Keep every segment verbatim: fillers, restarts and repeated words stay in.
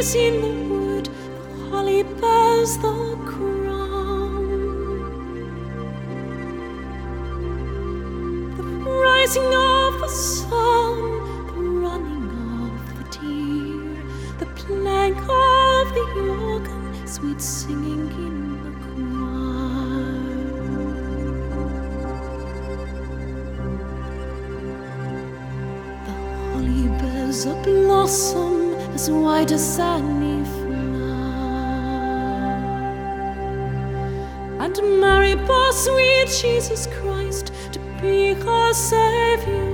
trees in the wood, the holly bears the crown. The rising of the sun, the running of the deer, the clank of the organ, sweet singing in the choir. The holly bears a blossom as white as any flower, and Mary bore sweet Jesus Christ to be her Saviour.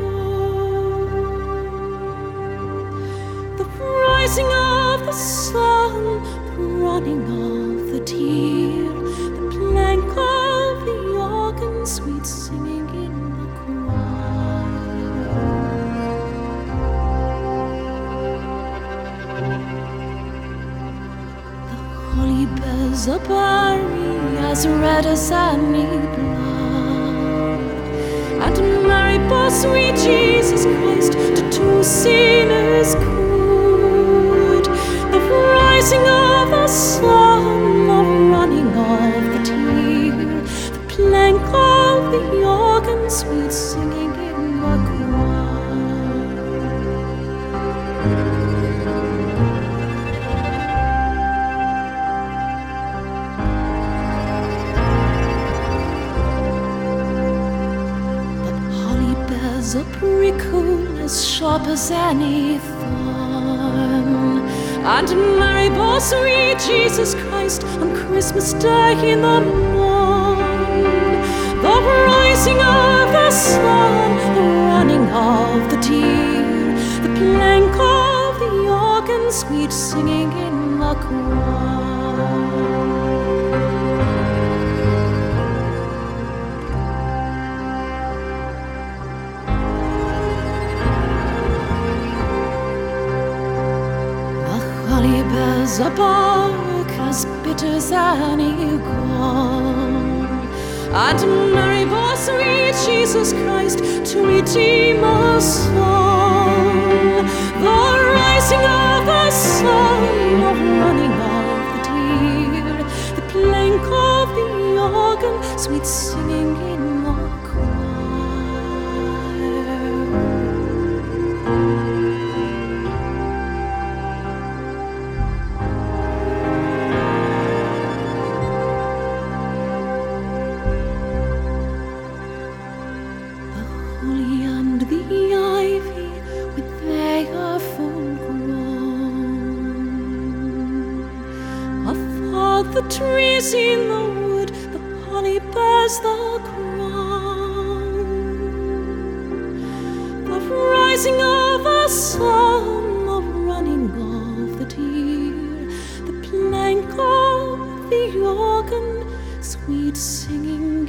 The rising of the sun, the running of the deer, the clank of the organ, sweet singing in the choir. The holly bears a berry as red as any blood, and Mary bore sweet Jesus Christ to two sinners good. The rising of the sun, the running of the deer, the clank of the organ, sweet singing in the choir. The holly bears a prickle as sharp as any thorn, and Mary bore sweet Jesus Christ on Christmas Day in the morn. The rising of the sun, the running of the deer, the clank of the organ, sweet singing in the choir. Holly bears a bark as bitter as any gall, and Mary bore sweet Jesus Christ to redeem us all. The rising of the sun, the running of the deer, the clank of the organ, sweet singing in the holly and the ivy, when they are full grown, afar the trees in the wood, the holly bears the crown. The rising of the sun, the running of the deer, the clank of the organ, sweet singing